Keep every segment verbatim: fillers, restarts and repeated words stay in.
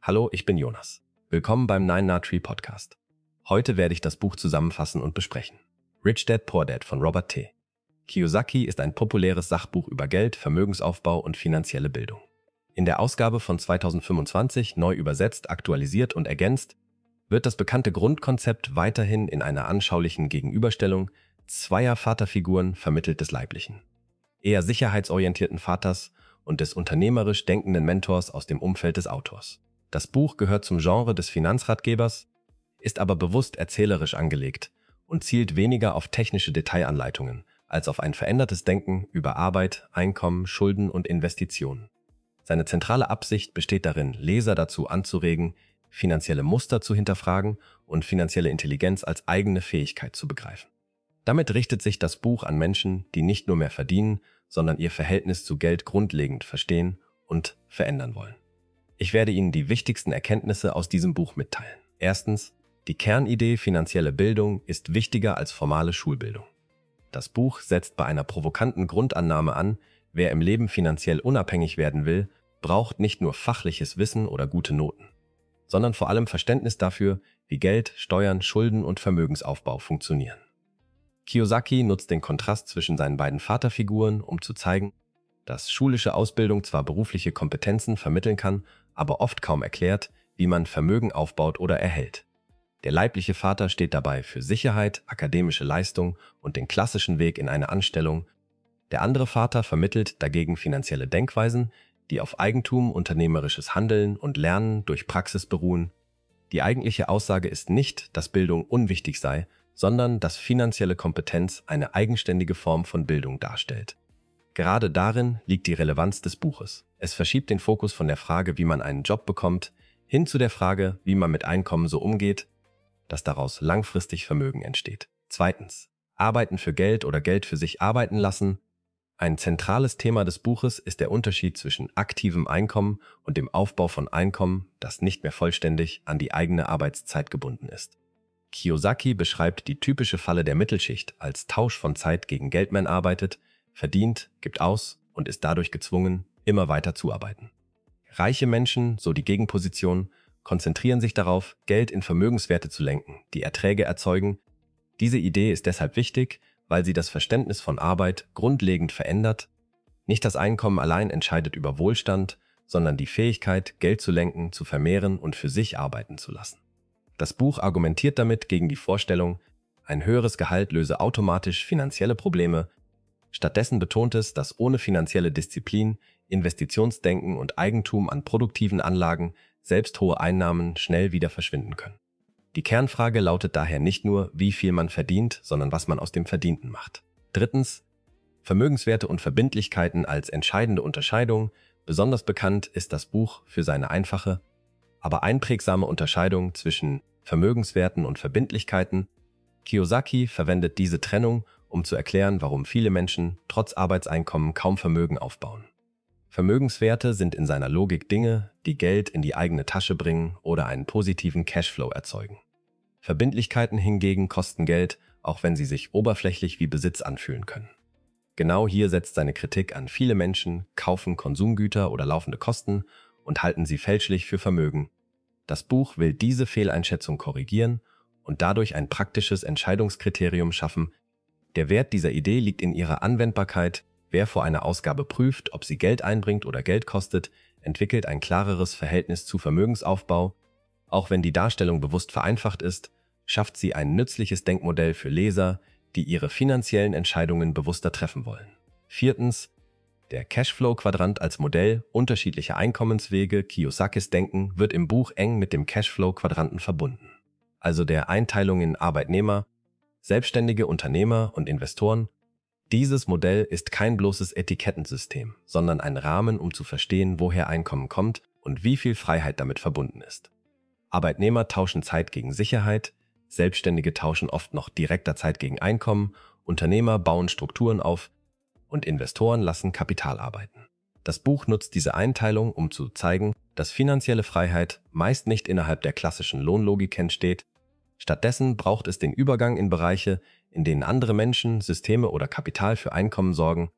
Hallo, ich bin Jonas. Willkommen beim Nine Nine Tree Podcast. Heute werde ich das Buch zusammenfassen und besprechen. Rich Dad Poor Dad von Robert T. Kiyosaki ist ein populäres Sachbuch über Geld, Vermögensaufbau und finanzielle Bildung. In der Ausgabe von zweitausendfünfundzwanzig neu übersetzt, aktualisiert und ergänzt, wird das bekannte Grundkonzept weiterhin in einer anschaulichen Gegenüberstellung zweier Vaterfiguren vermittelt des leiblichen, eher sicherheitsorientierten Vaters und des unternehmerisch denkenden Mentors aus dem Umfeld des Autors. Das Buch gehört zum Genre des Finanzratgebers, ist aber bewusst erzählerisch angelegt und zielt weniger auf technische Detailanleitungen als auf ein verändertes Denken über Arbeit, Einkommen, Schulden und Investitionen. Seine zentrale Absicht besteht darin, Leser dazu anzuregen, finanzielle Muster zu hinterfragen und finanzielle Intelligenz als eigene Fähigkeit zu begreifen. Damit richtet sich das Buch an Menschen, die nicht nur mehr verdienen, sondern ihr Verhältnis zu Geld grundlegend verstehen und verändern wollen. Ich werde Ihnen die wichtigsten Erkenntnisse aus diesem Buch mitteilen. Erstens, die Kernidee finanzielle Bildung ist wichtiger als formale Schulbildung. Das Buch setzt bei einer provokanten Grundannahme an, wer im Leben finanziell unabhängig werden will, braucht nicht nur fachliches Wissen oder gute Noten, sondern vor allem Verständnis dafür, wie Geld, Steuern, Schulden und Vermögensaufbau funktionieren. Kiyosaki nutzt den Kontrast zwischen seinen beiden Vaterfiguren, um zu zeigen, dass schulische Ausbildung zwar berufliche Kompetenzen vermitteln kann, aber oft kaum erklärt, wie man Vermögen aufbaut oder erhält. Der leibliche Vater steht dabei für Sicherheit, akademische Leistung und den klassischen Weg in eine Anstellung. Der andere Vater vermittelt dagegen finanzielle Denkweisen, die auf Eigentum, unternehmerisches Handeln und Lernen durch Praxis beruhen. Die eigentliche Aussage ist nicht, dass Bildung unwichtig sei, sondern dass finanzielle Kompetenz eine eigenständige Form von Bildung darstellt. Gerade darin liegt die Relevanz des Buches. Es verschiebt den Fokus von der Frage, wie man einen Job bekommt, hin zu der Frage, wie man mit Einkommen so umgeht, dass daraus langfristig Vermögen entsteht. Zweitens, Arbeiten für Geld oder Geld für sich arbeiten lassen. Ein zentrales Thema des Buches ist der Unterschied zwischen aktivem Einkommen und dem Aufbau von Einkommen, das nicht mehr vollständig an die eigene Arbeitszeit gebunden ist. Kiyosaki beschreibt die typische Falle der Mittelschicht als Tausch von Zeit gegen Geld. Man arbeitet, verdient, gibt aus und ist dadurch gezwungen, immer weiter zu arbeiten. Reiche Menschen, so die Gegenposition, konzentrieren sich darauf, Geld in Vermögenswerte zu lenken, die Erträge erzeugen. Diese Idee ist deshalb wichtig, weil sie das Verständnis von Arbeit grundlegend verändert. Nicht das Einkommen allein entscheidet über Wohlstand, sondern die Fähigkeit, Geld zu lenken, zu vermehren und für sich arbeiten zu lassen. Das Buch argumentiert damit gegen die Vorstellung, ein höheres Gehalt löse automatisch finanzielle Probleme. Stattdessen betont es, dass ohne finanzielle Disziplin, Investitionsdenken und Eigentum an produktiven Anlagen selbst hohe Einnahmen schnell wieder verschwinden können. Die Kernfrage lautet daher nicht nur, wie viel man verdient, sondern was man aus dem Verdienten macht. Drittens, Vermögenswerte und Verbindlichkeiten als entscheidende Unterscheidung. Besonders bekannt ist das Buch für seine einfache, aber einprägsame Unterscheidung zwischen Vermögenswerten und Verbindlichkeiten. Kiyosaki verwendet diese Trennung, um zu erklären, warum viele Menschen trotz Arbeitseinkommen kaum Vermögen aufbauen. Vermögenswerte sind in seiner Logik Dinge, die Geld in die eigene Tasche bringen oder einen positiven Cashflow erzeugen. Verbindlichkeiten hingegen kosten Geld, auch wenn sie sich oberflächlich wie Besitz anfühlen können. Genau hier setzt seine Kritik an. Viele Menschen kaufen Konsumgüter oder laufende Kosten und halten sie fälschlich für Vermögen. Das Buch will diese Fehleinschätzung korrigieren und dadurch ein praktisches Entscheidungskriterium schaffen. Der Wert dieser Idee liegt in ihrer Anwendbarkeit. Wer vor einer Ausgabe prüft, ob sie Geld einbringt oder Geld kostet, entwickelt ein klareres Verhältnis zu Vermögensaufbau. Auch wenn die Darstellung bewusst vereinfacht ist, schafft sie ein nützliches Denkmodell für Leser, die ihre finanziellen Entscheidungen bewusster treffen wollen. Viertens, der Cashflow-Quadrant als Modell unterschiedlicher Einkommenswege. Kiyosakis Denken wird im Buch eng mit dem Cashflow-Quadranten verbunden, also der Einteilung in Arbeitnehmer, selbstständige Unternehmer und Investoren. Dieses Modell ist kein bloßes Etikettensystem, sondern ein Rahmen, um zu verstehen, woher Einkommen kommt und wie viel Freiheit damit verbunden ist. Arbeitnehmer tauschen Zeit gegen Sicherheit, Selbstständige tauschen oft noch direkter Zeit gegen Einkommen, Unternehmer bauen Strukturen auf und Investoren lassen Kapital arbeiten. Das Buch nutzt diese Einteilung, um zu zeigen, dass finanzielle Freiheit meist nicht innerhalb der klassischen Lohnlogik entsteht. Stattdessen braucht es den Übergang in Bereiche, in denen andere Menschen, Systeme oder Kapital für Einkommen sorgen.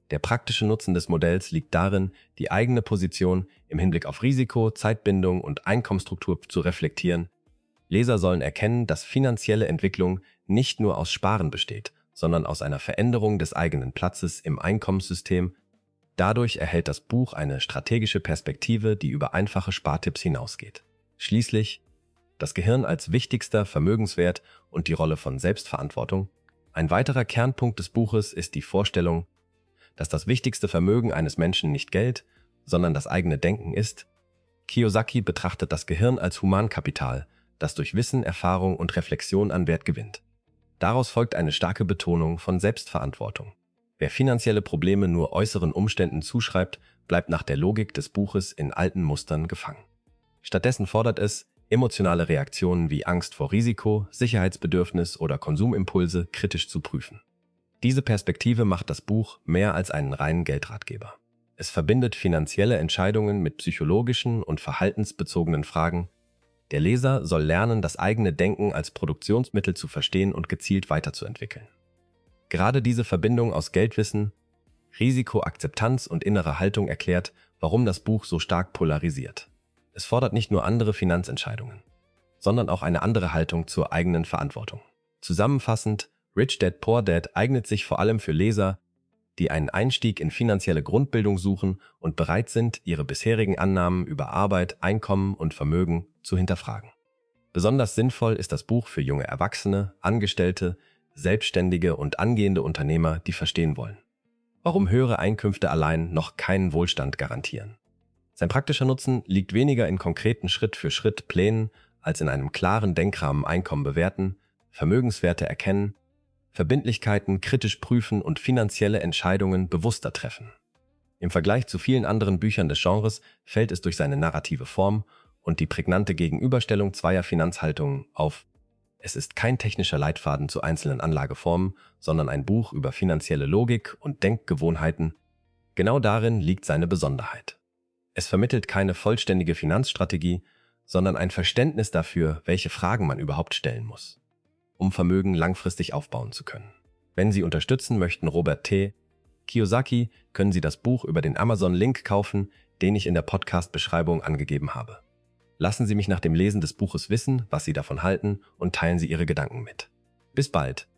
Der praktische Nutzen des Modells liegt darin, die eigene Position im Hinblick auf Risiko, Zeitbindung und Einkommensstruktur zu reflektieren. Leser sollen erkennen, dass finanzielle Entwicklung nicht nur aus Sparen besteht, sondern aus einer Veränderung des eigenen Platzes im Einkommenssystem. Dadurch erhält das Buch eine strategische Perspektive, die über einfache Spartipps hinausgeht. Schließlich das Gehirn als wichtigster Vermögenswert und die Rolle von Selbstverantwortung. Ein weiterer Kernpunkt des Buches ist die Vorstellung, dass das wichtigste Vermögen eines Menschen nicht Geld, sondern das eigene Denken ist. Kiyosaki betrachtet das Gehirn als Humankapital, das durch Wissen, Erfahrung und Reflexion an Wert gewinnt. Daraus folgt eine starke Betonung von Selbstverantwortung. Wer finanzielle Probleme nur äußeren Umständen zuschreibt, bleibt nach der Logik des Buches in alten Mustern gefangen. Stattdessen fordert es, emotionale Reaktionen wie Angst vor Risiko, Sicherheitsbedürfnis oder Konsumimpulse kritisch zu prüfen. Diese Perspektive macht das Buch mehr als einen reinen Geldratgeber. Es verbindet finanzielle Entscheidungen mit psychologischen und verhaltensbezogenen Fragen. Der Leser soll lernen, das eigene Denken als Produktionsmittel zu verstehen und gezielt weiterzuentwickeln. Gerade diese Verbindung aus Geldwissen, Risikoakzeptanz und innerer Haltung erklärt, warum das Buch so stark polarisiert. Es fordert nicht nur andere Finanzentscheidungen, sondern auch eine andere Haltung zur eigenen Verantwortung. Zusammenfassend, Rich Dad Poor Dad eignet sich vor allem für Leser, die einen Einstieg in finanzielle Grundbildung suchen und bereit sind, ihre bisherigen Annahmen über Arbeit, Einkommen und Vermögen zu hinterfragen. Besonders sinnvoll ist das Buch für junge Erwachsene, Angestellte, Selbstständige und angehende Unternehmer, die verstehen wollen, warum höhere Einkünfte allein noch keinen Wohlstand garantieren. Sein praktischer Nutzen liegt weniger in konkreten Schritt-für-Schritt-Plänen als in einem klaren Denkrahmen Einkommen bewerten, Vermögenswerte erkennen, Verbindlichkeiten kritisch prüfen und finanzielle Entscheidungen bewusster treffen. Im Vergleich zu vielen anderen Büchern des Genres fällt es durch seine narrative Form und die prägnante Gegenüberstellung zweier Finanzhaltungen auf. Es ist kein technischer Leitfaden zu einzelnen Anlageformen, sondern ein Buch über finanzielle Logik und Denkgewohnheiten. Genau darin liegt seine Besonderheit. Es vermittelt keine vollständige Finanzstrategie, sondern ein Verständnis dafür, welche Fragen man überhaupt stellen muss, um Vermögen langfristig aufbauen zu können. Wenn Sie unterstützen möchten Robert T. Kiyosaki, können Sie das Buch über den Amazon-Link kaufen, den ich in der Podcast-Beschreibung angegeben habe. Lassen Sie mich nach dem Lesen des Buches wissen, was Sie davon halten, und teilen Sie Ihre Gedanken mit. Bis bald!